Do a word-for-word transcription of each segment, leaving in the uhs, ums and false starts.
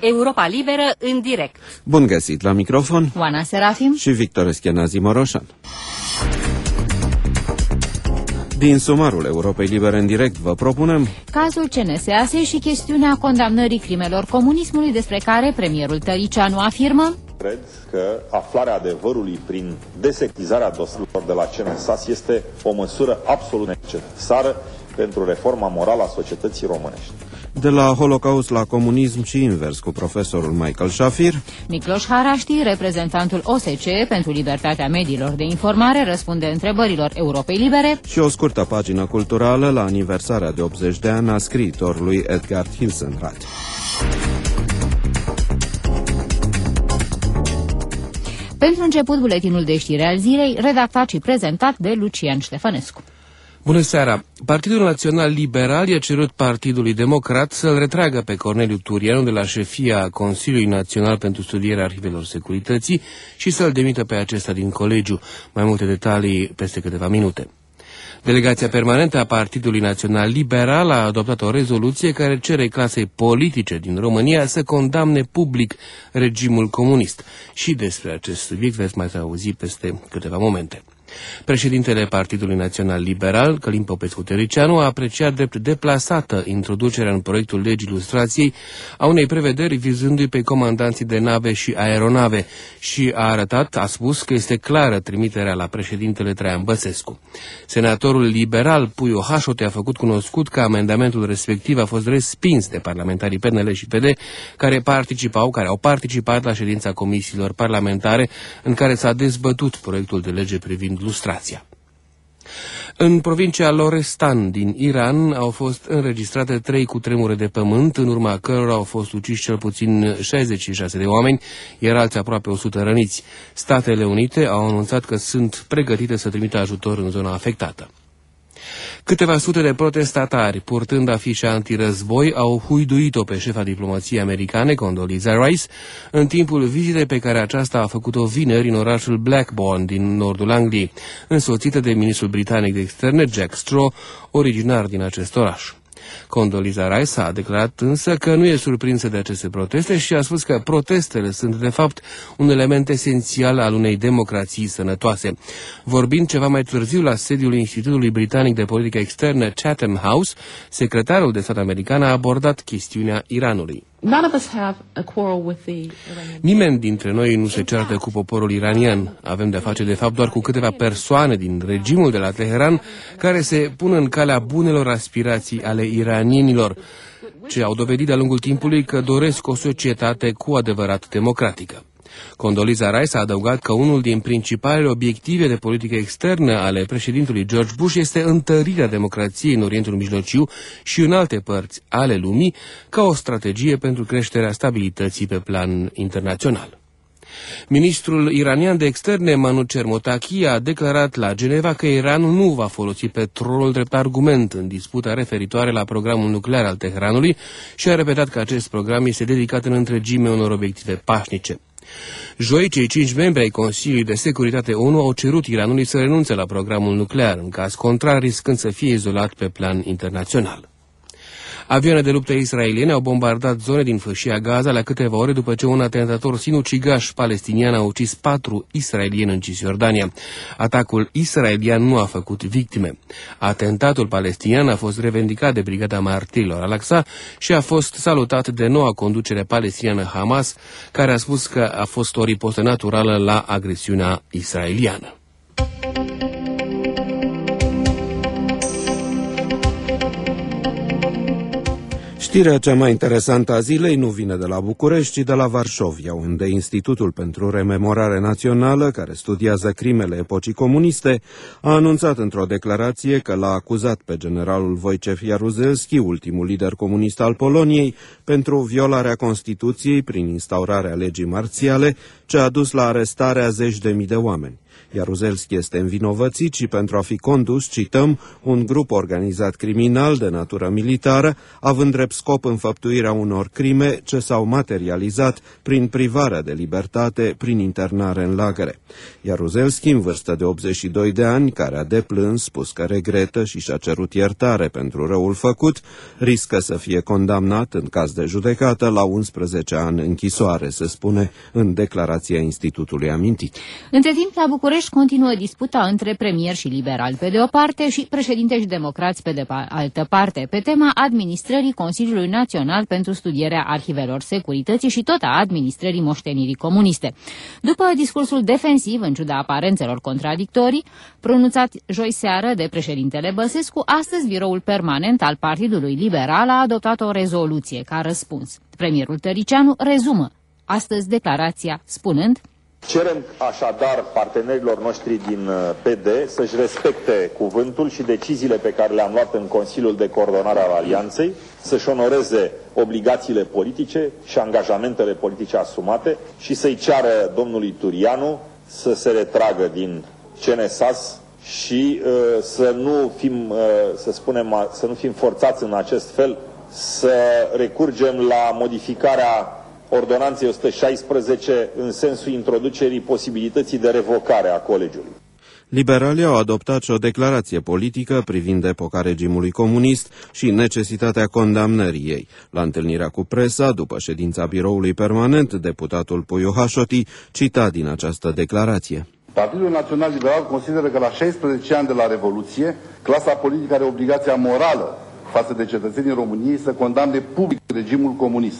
Europa Liberă în direct. Bun găsit la microfon, Oana Serafim și Victor Eschenazi Moroșan. Din sumarul Europei Libere în direct vă propunem cazul C N S A S și chestiunea condamnării crimelor comunismului, despre care premierul Tăricianu afirmă: cred că aflarea adevărului prin desectizarea dosarelor de la C N S A S este o măsură absolut necesară pentru reforma morală a societății românești. De la Holocaust la comunism și invers, cu profesorul Michael Shafir. Miklos Haraști, reprezentantul O S C E pentru libertatea mediilor de informare, răspunde întrebărilor Europei Libere. Și o scurtă pagină culturală la aniversarea de optzeci de ani a scriitorului Edgar Hilsenrath. Pentru început, buletinul de știri al zilei, redactat și prezentat de Lucian Ștefănescu. Bună seara! Partidul Național Liberal i-a cerut Partidului Democrat să-l retragă pe Corneliu Turianu de la șefia Consiliului Național pentru Studierea Arhivelor Securității și să-l demită pe acesta din colegiu. Mai multe detalii peste câteva minute. Delegația permanentă a Partidului Național Liberal a adoptat o rezoluție care cere clasei politice din România să condamne public regimul comunist. Și despre acest subiect veți mai auzi peste câteva momente. Președintele Partidului Național Liberal, Călin Popescu-Tăricianu, a apreciat drept deplasată introducerea în proiectul legii lustrației a unei prevederi vizându-i pe comandanții de nave și aeronave și a arătat, a spus, că este clară trimiterea la președintele Traian Băsescu. Senatorul liberal Puiu Hașote a făcut cunoscut că amendamentul respectiv a fost respins de parlamentarii P N L și P D care participau, care au participat la ședința comisiilor parlamentare în care s-a dezbătut proiectul de lege privind lustrația. În provincia Lorestan din Iran au fost înregistrate trei cutremure de pământ, în urma cărora au fost uciși cel puțin șaizeci și șase de oameni, iar alții aproape o sută răniți. Statele Unite au anunțat că sunt pregătite să trimită ajutor în zona afectată. Câteva sute de protestatari, purtând afișe antirăzboi, au huiduit-o pe șefa diplomației americane, Condoleezza Rice, în timpul vizitei pe care aceasta a făcut-o vineri în orașul Blackburn, din nordul Angliei, însoțită de ministrul britanic de externe, Jack Straw, originar din acest oraș. Condoleezza Rice a declarat însă că nu e surprinsă de aceste proteste și a spus că protestele sunt de fapt un element esențial al unei democrații sănătoase. Vorbind ceva mai târziu la sediul Institutului Britanic de Politică Externă Chatham House, secretarul de stat american a abordat chestiunea Iranului. Nimeni dintre noi nu se ceartă cu poporul iranian. Avem de-a face de fapt doar cu câteva persoane din regimul de la Teheran care se pun în calea bunelor aspirații ale iranienilor, ce au dovedit de-a lungul timpului că doresc o societate cu adevărat democratică. Condoleezza Rice a adăugat că unul din principalele obiective de politică externă ale președintelui George Bush este întărirea democrației în Orientul Mijlociu și în alte părți ale lumii ca o strategie pentru creșterea stabilității pe plan internațional. Ministrul iranian de externe, Manouchehr Mottaki, a declarat la Geneva că Iranul nu va folosi petrolul drept argument în disputa referitoare la programul nuclear al Teheranului și a repetat că acest program este dedicat în întregime unor obiective pașnice. Joi, cei cinci membri ai Consiliului de Securitate O N U au cerut Iranului să renunțe la programul nuclear, în caz contrar riscând să fie izolat pe plan internațional. Avioane de luptă israeliene au bombardat zone din fâșia Gaza la câteva ore după ce un atentator sinucigaș palestinian a ucis patru israelieni în Cisjordania. Atacul israelian nu a făcut victime. Atentatul palestinian a fost revendicat de Brigada Martirilor Al-Aqsa și a fost salutat de noua conducere palestiniană Hamas, care a spus că a fost o ripostă naturală la agresiunea israeliană. Știrea cea mai interesantă a zilei nu vine de la București, ci de la Varșovia, unde Institutul pentru Rememorare Națională, care studiază crimele epocii comuniste, a anunțat într-o declarație că l-a acuzat pe generalul Wojciech Jaruzelski, ultimul lider comunist al Poloniei, pentru violarea Constituției prin instaurarea legii marțiale, ce a dus la arestarea zeci de mii de oameni. Jaruzelski este învinovățit și pentru a fi condus, cităm, un grup organizat criminal de natură militară, având drept scop înfăptuirea unor crime ce s-au materializat prin privarea de libertate, prin internare în lagăre. Jaruzelski, în vârstă de optzeci și doi de ani, care a deplâns, spus că regretă și și-a cerut iertare pentru răul făcut, riscă să fie condamnat, în caz de judecată, la unsprezece ani închisoare, se spune în declarația institutului amintit. Între timp, la București continuă disputa între premier și liberal pe de o parte și președinte și democrați pe de altă parte, pe tema administrării Consiliului Național pentru studierea arhivelor securității și tot a administrării moștenirii comuniste. După discursul defensiv, în ciuda aparențelor contradictorii, pronunțat joi seară de președintele Băsescu, astăzi biroul permanent al Partidului Liberal a adoptat o rezoluție ca răspuns. Premierul Tăricianu rezumă astăzi declarația spunând: cerem așadar partenerilor noștri din P D să-și respecte cuvântul și deciziile pe care le-am luat în Consiliul de Coordonare al Alianței, să-și onoreze obligațiile politice și angajamentele politice asumate și să-i ceară domnului Turianu să se retragă din C N S A S și uh, să nu fim, uh, să spunem, să nu fim forțați în acest fel să recurgem la modificarea Ordonanței o sută șaisprezece în sensul introducerii posibilității de revocare a colegiului. Liberalii au adoptat și o declarație politică privind epoca regimului comunist și necesitatea condamnării ei. La întâlnirea cu presa, după ședința biroului permanent, deputatul Puiu Hașoti cita din această declarație: Partidul Național Liberal consideră că la șaisprezece ani de la Revoluție, clasa politică are obligația morală față de cetățenii României să condamne public regimul comunist.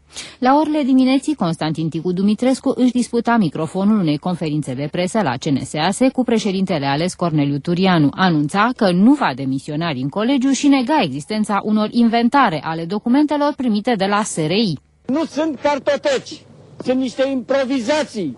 La orele dimineții, Constantin Ticu Dumitrescu își disputa microfonul unei conferințe de presă la C N S A S cu președintele ales Corneliu Turianu. Anunța că nu va demisiona din colegiu și nega existența unor inventare ale documentelor primite de la S R I. Nu sunt cartoteci, sunt niște improvizații,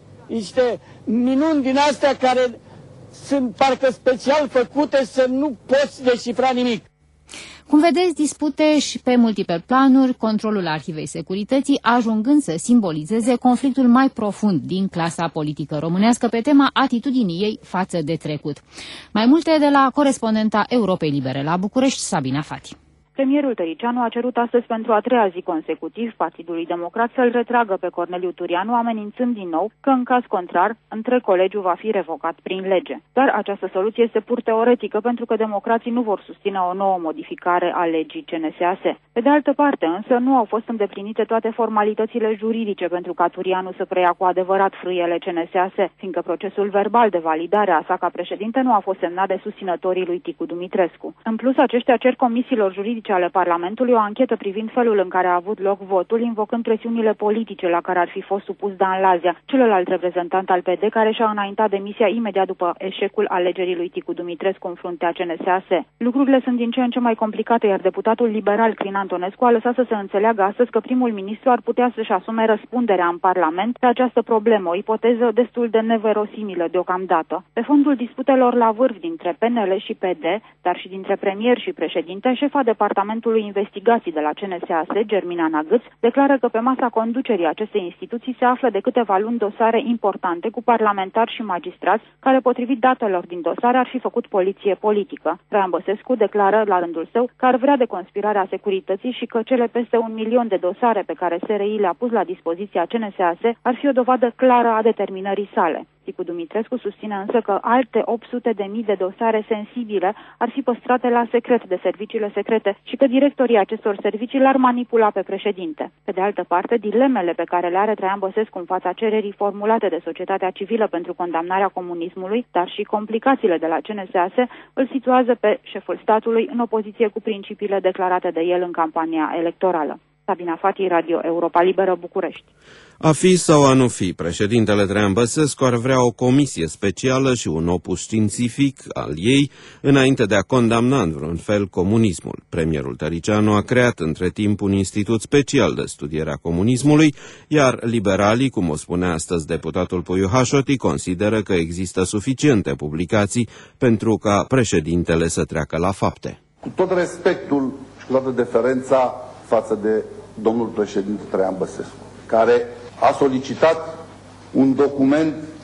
niște minuni din astea care sunt parcă special făcute să nu poți descifra nimic. Cum vedeți, dispute și pe multiple planuri, controlul arhivei securității, ajungând să simbolizeze conflictul mai profund din clasa politică românească pe tema atitudinii ei față de trecut. Mai multe de la corespondenta Europei Libere la București, Sabina Fati. Premierul Tăricianu a cerut astăzi pentru a treia zi consecutiv Partidului Democrat să-l retragă pe Corneliu Turianu, amenințând din nou că, în caz contrar, întreg colegiul va fi revocat prin lege. Dar această soluție este pur teoretică, pentru că democrații nu vor susține o nouă modificare a legii C N S A S. Pe de altă parte, însă, nu au fost îndeplinite toate formalitățile juridice pentru ca Turianu să preia cu adevărat frâiele C N S A S, fiindcă procesul verbal de validare a sa ca președinte nu a fost semnat de susținătorii lui Ticu Dumitrescu. În plus, aceștia cer comisiilor juridice ale Parlamentului o anchetă privind felul în care a avut loc votul, invocând presiunile politice la care ar fi fost supus Dan Lazia, celălalt reprezentant al P D, care și-a înaintat demisia imediat după eșecul alegerii lui Ticu Dumitrescu în fruntea C N S A S. Lucrurile sunt din ce în ce mai complicate, iar deputatul liberal Crin Antonescu a lăsat să se înțeleagă astăzi că primul ministru ar putea să-și asume răspunderea în Parlament pe această problemă, o ipoteză destul de neverosimilă deocamdată. Pe fondul disputelor la vârf dintre P N L și P D, dar și dintre premier și președinte, șefa departamentului Departamentului Investigații de la C N S A S, Germina Nagâț, declară că pe masa conducerii acestei instituții se află de câteva luni dosare importante cu parlamentari și magistrați, care, potrivit datelor din dosare, ar fi făcut poliție politică. Traian Băsescu declară la rândul său că ar vrea deconspirarea securității și că cele peste un milion de dosare pe care S R I le-a pus la dispoziția C N S A S ar fi o dovadă clară a determinării sale. Ticu Dumitrescu susține însă că alte opt sute de mii de dosare sensibile ar fi păstrate la secret de serviciile secrete și că directorii acestor servicii l-ar manipula pe președinte. Pe de altă parte, dilemele pe care le are Traian Băsescu în fața cererii formulate de societatea civilă pentru condamnarea comunismului, dar și complicațiile de la C N S A S, îl situează pe șeful statului în opoziție cu principiile declarate de el în campania electorală. Sabina Fati, Radio Europa Liberă, București. A fi sau a nu fi, președintele Traian Băsescu ar vrea o comisie specială și un opus științific al ei înainte de a condamna în vreun fel comunismul. Premierul Tăricianu a creat între timp un institut special de studiere a comunismului, iar liberalii, cum o spunea astăzi deputatul Puiu Hașoti, consideră că există suficiente publicații pentru ca președintele să treacă la fapte. Cu tot respectul și cu toată deferența față de domnul președinte Traian Băsescu, care a solicitat un document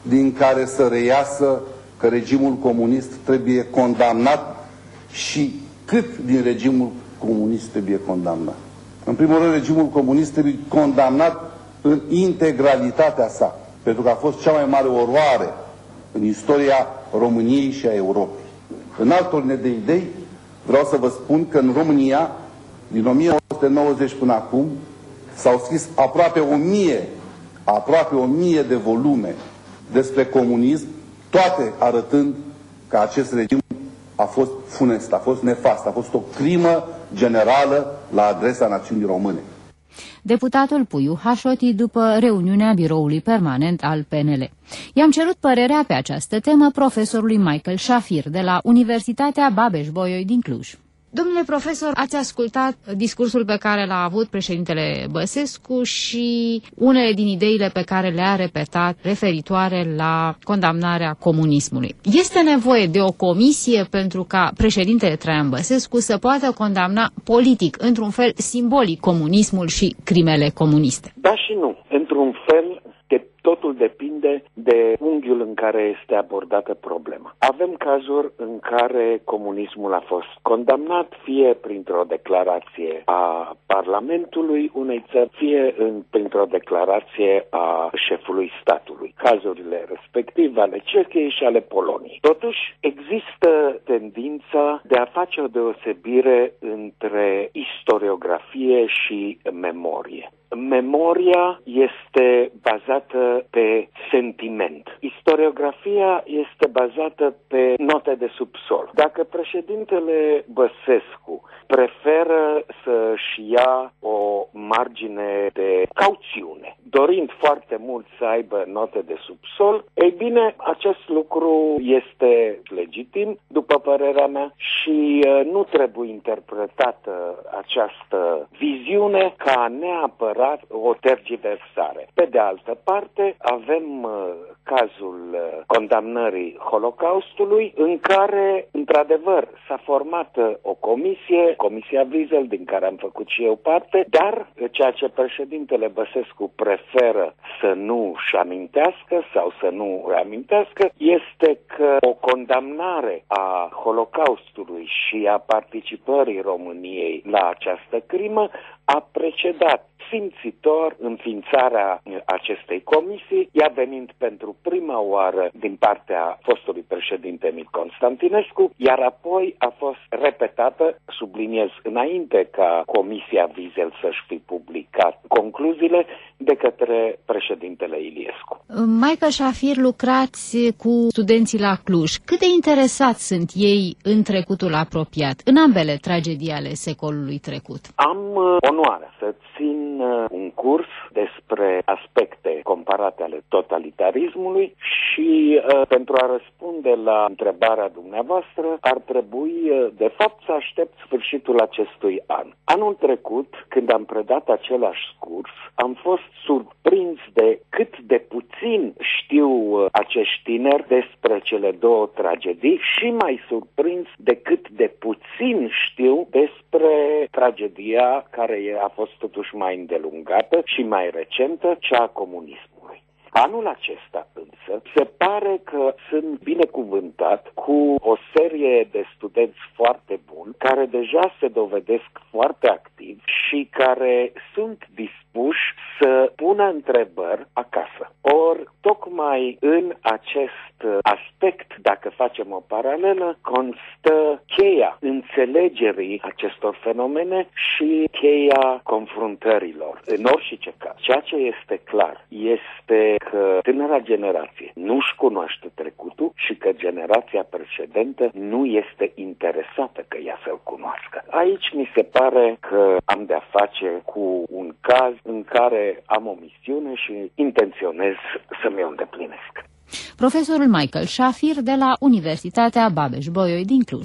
din care să reiasă că regimul comunist trebuie condamnat și cât din regimul comunist trebuie condamnat. În primul rând, regimul comunist trebuie condamnat în integralitatea sa, pentru că a fost cea mai mare oroare în istoria României și a Europei. În alt ordine de idei, vreau să vă spun că în România, din o mie nouă sute nouăzeci până acum, s-au scris aproape o mie, aproape o mie de volume despre comunism, toate arătând că acest regim a fost funest, a fost nefast, a fost o crimă generală la adresa națiunii române. Deputatul Puiu Hașoti după reuniunea biroului permanent al P N L. I-am cerut părerea pe această temă profesorului Michael Shafir de la Universitatea Babeș-Bolyai din Cluj. Domnule profesor, ați ascultat discursul pe care l-a avut președintele Băsescu și unele din ideile pe care le-a repetat referitoare la condamnarea comunismului. Este nevoie de o comisie pentru ca președintele Traian Băsescu să poată condamna politic, într-un fel simbolic, comunismul și crimele comuniste? Da și nu. Într-un fel, de totul depinde de unghiul în care este abordată problema. Avem cazuri în care comunismul a fost condamnat, fie printr-o declarație a Parlamentului unei țări, fie în, printr-o declarație a șefului statului. Cazurile respective ale Cehiei și ale Poloniei. Totuși, există tendința de a face o deosebire între istoriografie și memorie. Memoria este bazată pe sentiment. Istoriografia este bazată pe note de subsol. Dacă președintele Băsescu preferă să-și ia o margine de cauțiune, dorind foarte mult să aibă note de subsol, ei bine, acest lucru este legitim, după părerea mea, și nu trebuie interpretată această viziune ca neapărat o tergiversare. Pe de altă parte, avem uh, cazul uh, condamnării Holocaustului, în care, într-adevăr, s-a format uh, o comisie, Comisia Wiesel, din care am făcut și eu parte, dar ceea ce președintele Băsescu preferă să nu-și amintească sau să nu reamintească este că o condamnare a Holocaustului și a participării României la această crimă a precedat simțitor înființarea acestei comisii, ea venind pentru prima oară din partea fostului președinte Emil Constantinescu, iar apoi a fost repetată, subliniez, înainte ca Comisia Wiesel să-și fi publicat concluziile, de către președintele Iliescu. Michael Shafir, lucrați cu studenții la Cluj. Cât de interesați sunt ei în trecutul apropiat, în ambele tragedii ale secolului trecut? Am uh, onoarea să țin uh, un curs despre aspecte comparate ale totalitarismului și uh, pentru a răspunde la întrebarea dumneavoastră ar trebui uh, de fapt să aștept sfârșitul acestui an. Anul trecut, când am predat același curs, am fost surprins de cât de puțin știu uh, acești tineri despre cele două tragedii și mai surprins de cât de puțin știu despre tragedia care a fost totuși mai îndelungată și mai recentă, cea a comunismului. Anul acesta însă se pare că sunt binecuvântat cu o serie de studenți foarte buni care deja se dovedesc foarte activi și care sunt dispuși să pună întrebări acasă. Ori tocmai în acest aspect, dacă facem o paralelă, constă cheia înțelegerii acestor fenomene și cheia confruntărilor, în orice caz. Ceea ce este clar este că tânăra generație nu-și cunoaște trecutul și că generația precedentă nu este interesată că ea să-l cunoască. Aici mi se pare că am de-a face cu un caz în care am o misiune și intenționez să mi-o îndeplinesc. Profesorul Michael Shafir de la Universitatea Babeș-Bolyai din Cluj.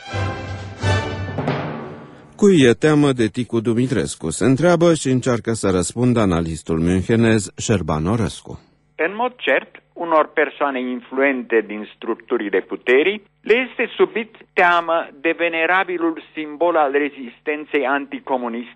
Cui e teamă de Ticu Dumitrescu? Se întreabă și încearcă să răspundă analistul münchenez Șerban Orăscu. În mod cert, unor persoane influente din structurile puterii le este subit teamă de venerabilul simbol al rezistenței anticomuniste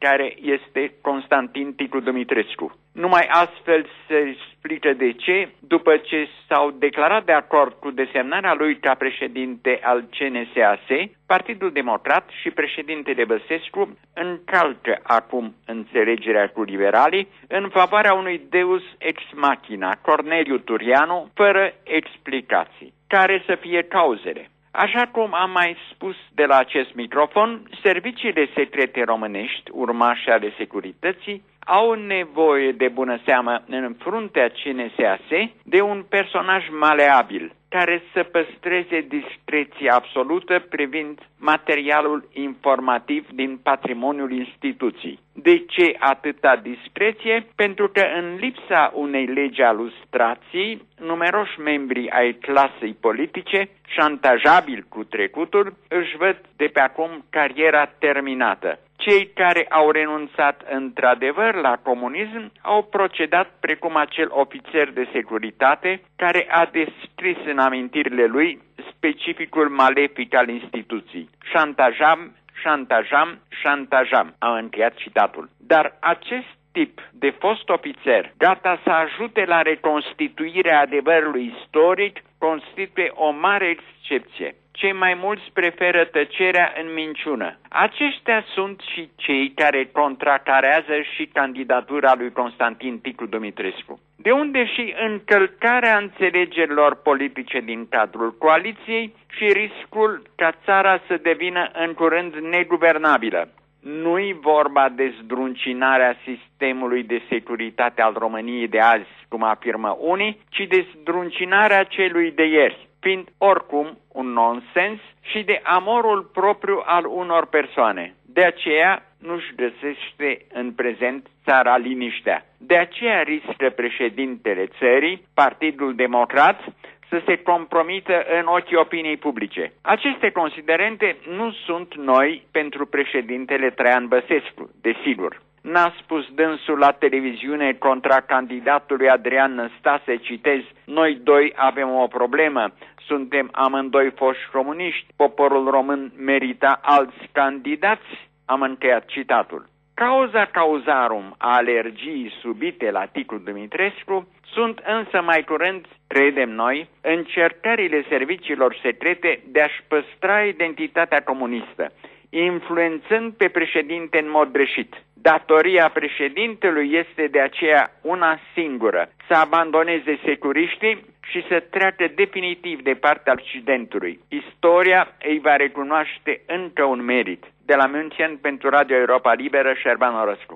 care este Constantin Ticlu Dumitrescu. Numai astfel se explică de ce, după ce s-au declarat de acord cu desemnarea lui ca președinte al C N S A S, Partidul Democrat și președintele Băsescu încalcă acum înțelegerea cu liberalii în favoarea unui deus ex machina, Corneliu Turianu, fără explicații. Care să fie cauzele? Așa cum am mai spus de la acest microfon, serviciile secrete românești, urmași ale securității, au nevoie de bună seamă în fruntea C N S A S de un personaj maleabil, care să păstreze discreție absolută privind materialul informativ din patrimoniul instituției. De ce atâta discreție? Pentru că în lipsa unei legi a lustrației, numeroși membri ai clasei politice, șantajabili cu trecutul, își văd de pe acum cariera terminată. Cei care au renunțat într-adevăr la comunism au procedat precum acel ofițer de securitate care a descris în amintirile lui specificul malefic al instituției. Șantajam, șantajam, șantajam. Am încheiat citatul. Dar acest tip de fost ofițer, gata să ajute la reconstituirea adevărului istoric, constituie o mare excepție. Cei mai mulți preferă tăcerea în minciună. Aceștia sunt și cei care contracarează și candidatura lui Constantin Ticlu Dumitrescu. De unde și încălcarea înțelegerilor politice din cadrul coaliției și riscul ca țara să devină în curând neguvernabilă. Nu-i vorba de zdruncinarea sistemului de securitate al României de azi, cum afirmă unii, ci de zdruncinarea celui de ieri, fiind oricum un nonsens și de amorul propriu al unor persoane. De aceea nu-și găsește în prezent țara liniștea. De aceea riscă președintele țării, Partidul Democrat, să se compromită în ochii opiniei publice. Aceste considerente nu sunt noi pentru președintele Traian Băsescu, desigur. N-a spus dânsul la televiziune contra candidatului Adrian Năstase, citez, noi doi avem o problemă, suntem amândoi foști comuniști, poporul român merita alți candidați, am încheiat citatul. Cauza cauzarum a alergiei subite la Ticlu Dumitrescu sunt însă mai curând, credem noi, încercările serviciilor secrete de a-și păstra identitatea comunistă, influențând pe președinte în mod greșit. Datoria președintelui este de aceea una singură, să abandoneze securiștii și să treacă definitiv de partea Occidentului. Istoria îi va recunoaște încă un merit. De la München pentru Radio Europa Liberă, Șerban Orăscu.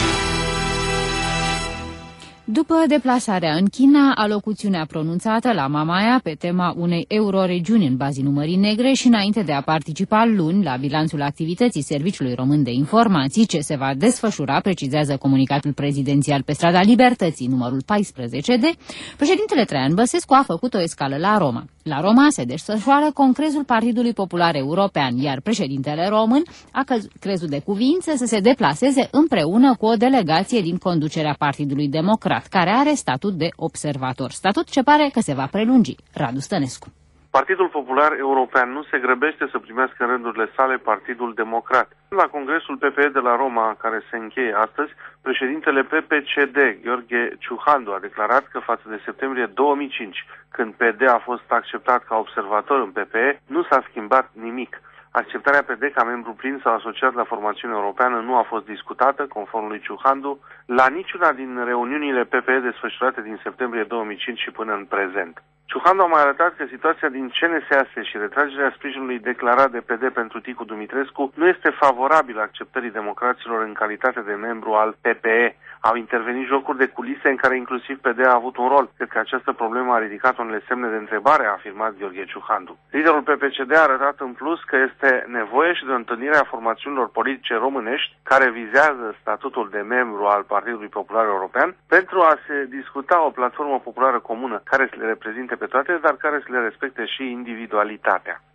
După deplasarea în China, alocuțiunea pronunțată la Mamaia pe tema unei euroregiuni în bazinul Mării Negre și înainte de a participa luni la bilanțul activității Serviciului Român de Informații, ce se va desfășura, precizează comunicatul prezidențial pe strada Libertății, numărul paisprezece D, președintele Traian Băsescu a făcut o escală la Roma. La Roma se desfășoară Congresul Partidului Popular European, iar președintele român a crezut de cuvință să se deplaseze împreună cu o delegație din conducerea Partidului Democrat, care are statut de observator, statut ce pare că se va prelungi. Radu Stănescu. Partidul Popular European nu se grăbește să primească în rândurile sale Partidul Democrat. La Congresul P P E de la Roma, care se încheie astăzi, președintele P P C D, Gheorghe Ciuhandu, a declarat că față de septembrie două mii cinci, când P D a fost acceptat ca observator în P P E, nu s-a schimbat nimic. Acceptarea P D ca membru plin sau asociat la formațiunea europeană nu a fost discutată, conform lui Ciuhandu, la niciuna din reuniunile P P E desfășurate din septembrie două mii cinci și până în prezent. Ciuhandu a mai arătat că situația din C N S A S și retragerea sprijinului declarat de P D pentru Ticlu Dumitrescu nu este favorabilă acceptării democraților în calitate de membru al P P E. Au intervenit jocuri de culise în care inclusiv P D a avut un rol. Cred că această problemă a ridicat unele semne de întrebare, a afirmat Gheorghe Ciuhandu. Liderul P P C D a arătat în plus că este nevoie și de o întâlnire a formațiunilor politice românești care vizează statutul de membru al Partidului Popular European pentru a se discuta o platformă populară comună care să le reprezinte pe toate, dar care să le respecte și individualitatea.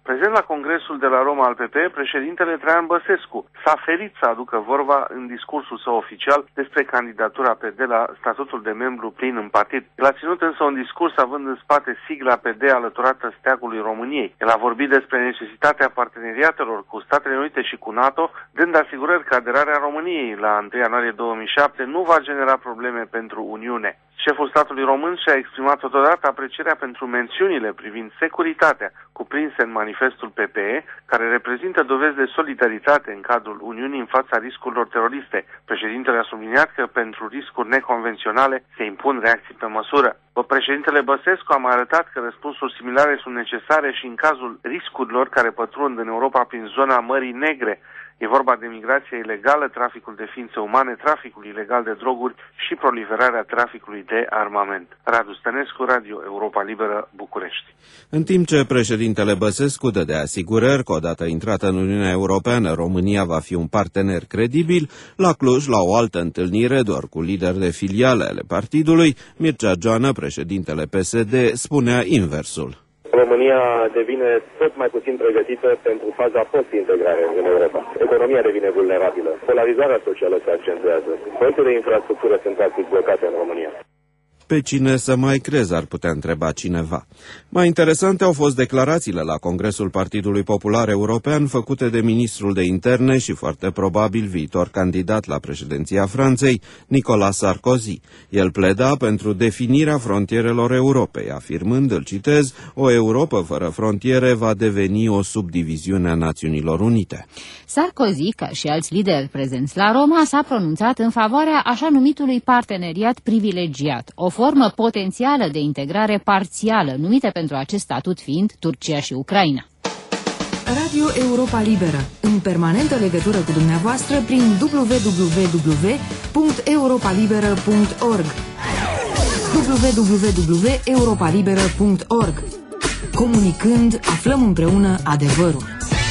Prezent la Congresul de la Roma al P P E, președintele Traian Băsescu s-a ferit să aducă vorba în discursul său oficial despre candidatura P D la statutul de membru plin în partid. El a ținut însă un discurs având în spate sigla P D alăturată steagului României. El a vorbit despre necesitatea parteneriatelor cu Statele Unite și cu NATO, dând asigurări că aderarea României la întâi ianuarie două mii șapte nu va genera probleme pentru Uniune. Șeful statului român și-a exprimat totodată aprecierea pentru mențiunile privind securitatea cuprinse în manifestul P P E, care reprezintă dovezi de solidaritate în cadrul Uniunii în fața riscurilor teroriste. Președintele a subliniat că pentru riscuri neconvenționale se impun reacții pe măsură. Președintele Băsescu a mai arătat că răspunsuri similare sunt necesare și în cazul riscurilor care pătrund în Europa prin zona Mării Negre. E vorba de migrația ilegală, traficul de ființe umane, traficul ilegal de droguri și proliferarea traficului de armament. Radu Stănescu, Radio Europa Liberă, București. În timp ce președintele Băsescu dă de asigurări că odată intrată în Uniunea Europeană, România va fi un partener credibil, la Cluj, la o altă întâlnire, doar cu lideri de filiale ale partidului, Mircea Joană, președintele P S D, spunea inversul. România devine tot mai puțin pregătită pentru faza post-integrare în Europa. Economia devine vulnerabilă. Polarizarea socială se accentuează. Proiectele de infrastructură sunt practic blocate în România. Pe cine să mai crezi, ar putea întreba cineva. Mai interesante au fost declarațiile la Congresul Partidului Popular European făcute de ministrul de interne și foarte probabil viitor candidat la președinția Franței, Nicolas Sarkozy. El pleda pentru definirea frontierelor Europei, afirmând, îl citez, o Europă fără frontiere va deveni o subdiviziune a Națiunilor Unite. Sarkozy, ca și alți lideri prezenți la Roma, s-a pronunțat în favoarea așa numitului parteneriat privilegiat, o formă potențială de integrare parțială, numită pentru acest statut fiind Turcia și Ucraina. Radio Europa Liberă, în permanentă legătură cu dumneavoastră prin w w w punct europa liberă punct org w w w punct europa liberă punct org. Comunicând, aflăm împreună adevărul.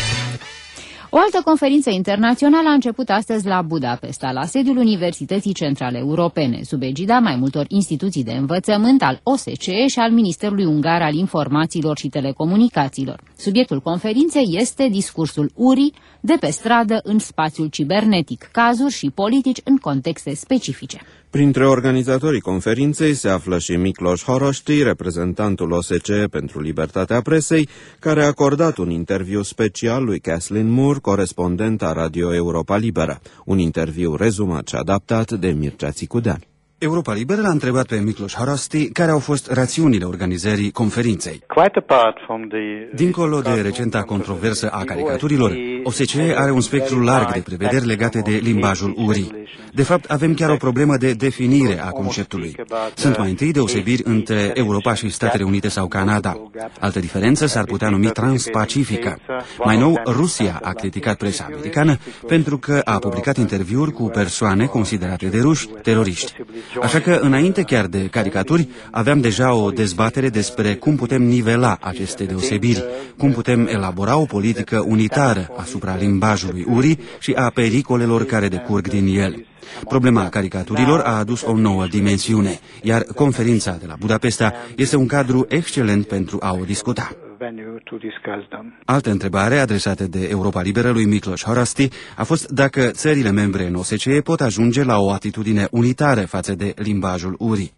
O altă conferință internațională a început astăzi la Budapesta, la sediul Universității Centrale Europene, sub egida mai multor instituții de învățământ al O S C E și al Ministerului Ungar al Informațiilor și Telecomunicațiilor. Subiectul conferinței este discursul urii de pe stradă în spațiul cibernetic, cazuri și politici în contexte specifice. Printre organizatorii conferinței se află și Miklos Horoszti, reprezentantul O S C E pentru libertatea presei, care a acordat un interviu special lui Kathleen Moore, corespondent a Radio Europa Liberă. Un interviu rezumat și adaptat de Mircea Țicudean. Europa Liberă l-a întrebat pe Miklos Horoszti care au fost rațiunile organizării conferinței. Dincolo de recenta controversă a caricaturilor, O S C E are un spectru larg de prevederi legate de limbajul urii. De fapt, avem chiar o problemă de definire a conceptului. Sunt mai întâi deosebiri între Europa și Statele Unite sau Canada. Altă diferență s-ar putea numi transpacifică. Mai nou, Rusia a criticat presa americană pentru că a publicat interviuri cu persoane considerate de ruși teroriști. Așa că, înainte chiar de caricaturi, aveam deja o dezbatere despre cum putem nivela aceste deosebiri, cum putem elabora o politică unitară asupra limbajului urii și a pericolelor care decurg din el. Problema caricaturilor a adus o nouă dimensiune, iar conferința de la Budapesta este un cadru excelent pentru a o discuta. Altă întrebare adresată de Europa Liberă lui Miklos Horoszti a fost dacă țările membre în O S C E pot ajunge la o atitudine unitară față de limbajul urii.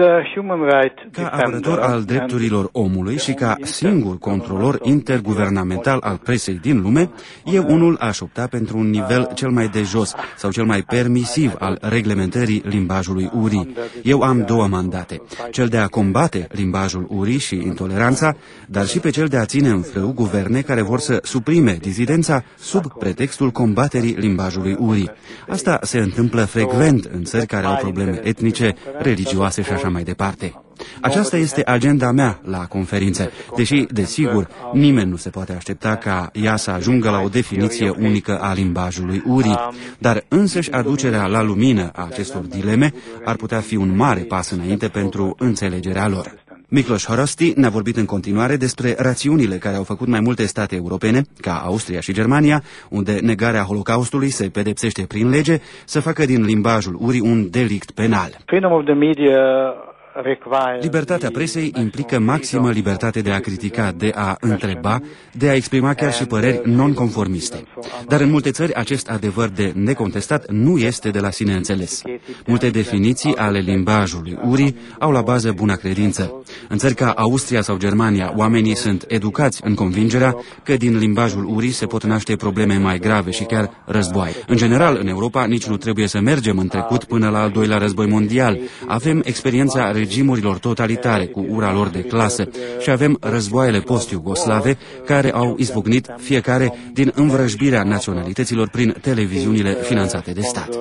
Ca apărător al drepturilor omului și ca singur controlor interguvernamental al presei din lume, eu unul aș opta pentru un nivel cel mai de jos sau cel mai permisiv al reglementării limbajului urii. Eu am două mandate, cel de a combate limbajul urii și intoleranța, dar și pe cel de a ține în frâu guverne care vor să suprime dizidența sub pretextul combaterii limbajului urii. Asta se întâmplă frecvent în țări care au probleme etnice, religioase și așa mai departe. Aceasta este agenda mea la conferință, deși, desigur, nimeni nu se poate aștepta ca ea să ajungă la o definiție unică a limbajului urii, dar însăși aducerea la lumină a acestor dileme ar putea fi un mare pas înainte pentru înțelegerea lor. Miklos Horoszti ne-a vorbit în continuare despre rațiunile care au făcut mai multe state europene, ca Austria și Germania, unde negarea Holocaustului se pedepsește prin lege, să facă din limbajul urii un delict penal. Libertatea presei implică maximă libertate de a critica, de a întreba, de a exprima chiar și păreri nonconformiste. Dar în multe țări acest adevăr de necontestat nu este de la sine înțeles. Multe definiții ale limbajului urii au la bază buna credință. În țări ca Austria sau Germania, oamenii sunt educați în convingerea că din limbajul urii se pot naște probleme mai grave și chiar războaie. În general, în Europa, nici nu trebuie să mergem în trecut până la al doilea război mondial. Avem experiența regimurilor totalitare cu ura lor de clasă și avem războaiele post-iugoslave care au izbucnit fiecare din învrăjbirea naționalităților prin televiziunile finanțate de stat.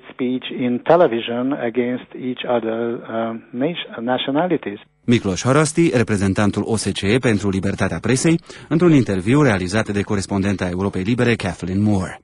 Miklos Haraszti, reprezentantul O S C E pentru libertatea presei, într-un interviu realizat de corespondenta Europei Libere, Kathleen Moore.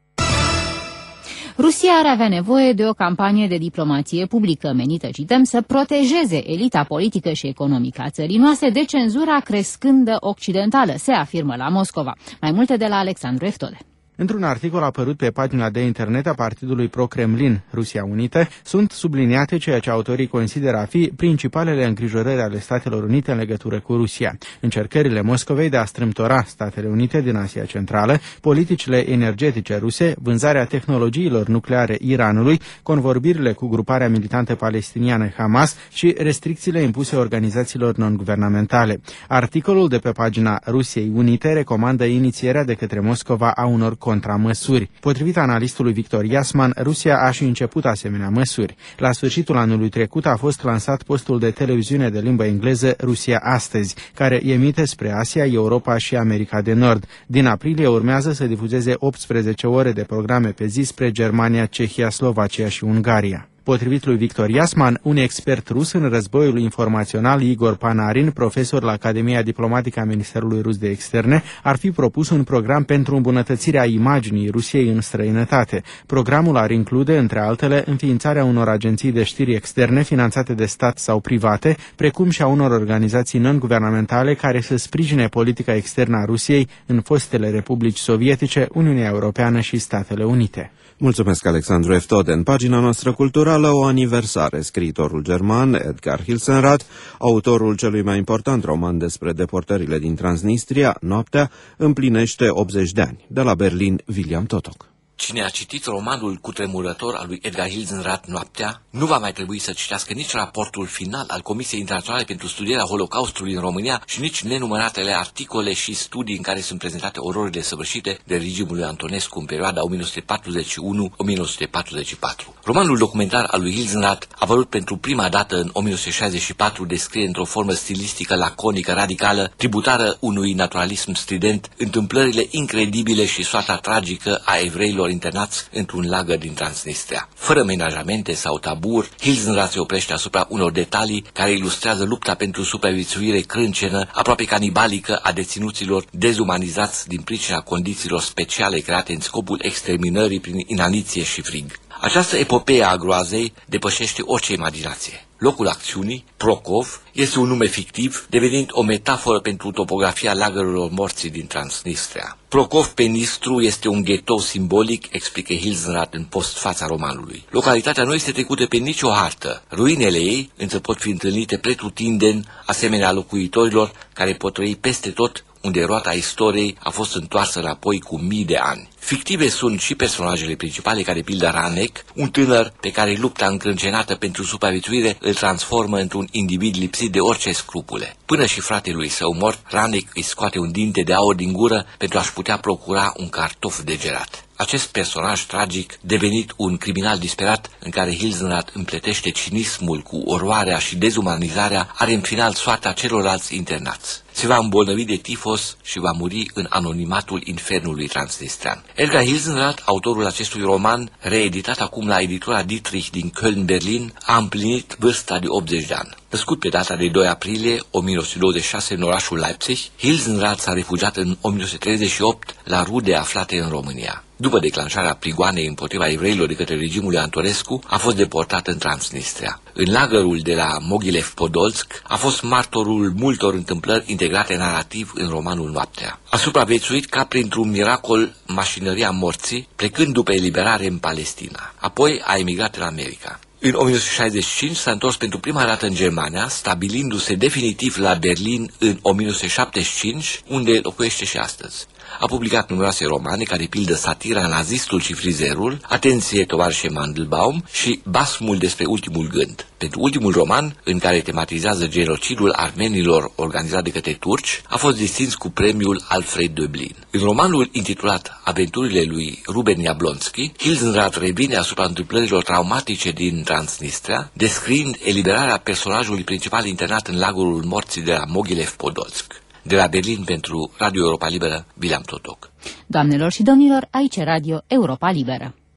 Rusia ar avea nevoie de o campanie de diplomație publică menită, cităm, să protejeze elita politică și economică a țării noastre de cenzura crescândă occidentală, se afirmă la Moscova. Mai multe de la Alexandru Eftode. Într-un articol apărut pe pagina de internet a partidului pro-Kremlin, Rusia Unită, sunt subliniate ceea ce autorii consideră a fi principalele îngrijorări ale Statelor Unite în legătură cu Rusia. Încercările Moscovei de a strâmtora Statele Unite din Asia Centrală, politicile energetice ruse, vânzarea tehnologiilor nucleare Iranului, convorbirile cu gruparea militantă palestiniană Hamas și restricțiile impuse organizațiilor non-guvernamentale. Articolul de pe pagina Rusiei Unite recomandă inițierea de către Moscova a unor contramăsuri. Potrivit analistului Victor Yasman, Rusia a și început asemenea măsuri. La sfârșitul anului trecut a fost lansat postul de televiziune de limbă engleză Rusia Astăzi, care emite spre Asia, Europa și America de Nord. Din aprilie urmează să difuzeze optsprezece ore de programe pe zi spre Germania, Cehia, Slovacia și Ungaria. Potrivit lui Victor Yasman, un expert rus în războiul informațional, Igor Panarin, profesor la Academia Diplomatică a Ministerului Rus de Externe, ar fi propus un program pentru îmbunătățirea imaginii Rusiei în străinătate. Programul ar include, între altele, înființarea unor agenții de știri externe finanțate de stat sau private, precum și a unor organizații non-guvernamentale care să sprijine politica externă a Rusiei în fostele republici sovietice, Uniunea Europeană și Statele Unite. Mulțumesc, Alexandru Eftode. În pagina noastră culturală, o aniversare. Scriitorul german Edgar Hilsenrath, autorul celui mai important roman despre deportările din Transnistria, Noaptea, împlinește optzeci de ani. De la Berlin, William Totok. Cine a citit romanul cutremurător al lui Edgar Hilsenrath, Noaptea, nu va mai trebui să citească nici raportul final al Comisiei Internaționale pentru Studierea Holocaustului în România și nici nenumăratele articole și studii în care sunt prezentate ororile săvârșite de regimul lui Antonescu în perioada o mie nouă sute patruzeci și unu - o mie nouă sute patruzeci și patru. Romanul documentar al lui Hilsenrath, apărut pentru prima dată în o mie nouă sute șaizeci și patru, descrie într-o formă stilistică laconică, radicală, tributară unui naturalism strident, întâmplările incredibile și soarta tragică a evreilor internați într-un lagăr din Transnistria. Fără menajamente sau taburi, Hilsenrath se oprește asupra unor detalii care ilustrează lupta pentru supraviețuire crâncenă, aproape canibalică, a deținuților dezumanizați din pricina condițiilor speciale create în scopul exterminării prin inaniție și frig. Această epopee a groazei depășește orice imaginație. Locul acțiunii, Prokov, este un nume fictiv, devenind o metaforă pentru topografia lagărurilor morții din Transnistria. Prokov pe Nistru este un ghetou simbolic, explică Hilsenrath în postfața romanului. Localitatea nu este trecută pe nicio hartă. Ruinele ei însă pot fi întâlnite pretutindeni, asemenea locuitorilor care pot trăi peste tot unde roata istoriei a fost întoarsă înapoi cu mii de ani. Fictive sunt și personajele principale, ca de pildă Ranek, un tânăr pe care lupta încrâncenată pentru supraviețuire îl transformă într-un individ lipsit de orice scrupule. Până și fratelui său mort, Ranek îi scoate un dinte de aur din gură pentru a-și putea procura un cartof degerat. Acest personaj tragic, devenit un criminal disperat, în care Hilsenrath împletește cinismul cu oroarea și dezumanizarea, are în final soarta celorlalți internați. Se va îmbolnăvi de tifos și va muri în anonimatul infernului transnistrian. Edgar Hilsenrath, autorul acestui roman, reeditat acum la editura Dietrich din Köln-Berlin, a împlinit vârsta de optzeci de ani. Născut pe data de doi aprilie o mie nouă sute douăzeci și șase în orașul Leipzig, Hilsenrath s-a refugiat în o mie nouă sute treizeci și opt la rude aflate în România. După declanșarea prigoanei împotriva evreilor de către regimul lui Antonescu, a fost deportat în Transnistria. În lagărul de la Mogilev Podolsk a fost martorul multor întâmplări integrate narrativ în romanul Noaptea. A supraviețuit ca printr-un miracol mașinăria morții, plecând după eliberare în Palestina. Apoi a emigrat în America. În o mie nouă sute șaizeci și cinci s-a întors pentru prima dată în Germania, stabilindu-se definitiv la Berlin în o mie nouă sute șaptezeci și cinci, unde locuiește și astăzi. A publicat numeroase romane, care pildă Satira, Nazistul și Frizerul, Atenție, tovarășe Mandelbaum și Basmul despre ultimul gând. Pentru ultimul roman, în care tematizează genocidul armenilor organizat de către turci, a fost distins cu premiul Alfred Döblin. În romanul intitulat Aventurile lui Ruben Jablonski, Hilsenrath revine asupra întâmplărilor traumatice din Transnistria, descriind eliberarea personajului principal internat în lagărul morții de la Mogilev Podolsk. De la Berlin pentru Radio Europa Liberă, Bileam Totoc. Doamnelor și domnilor, aici Radio Europa Liberă.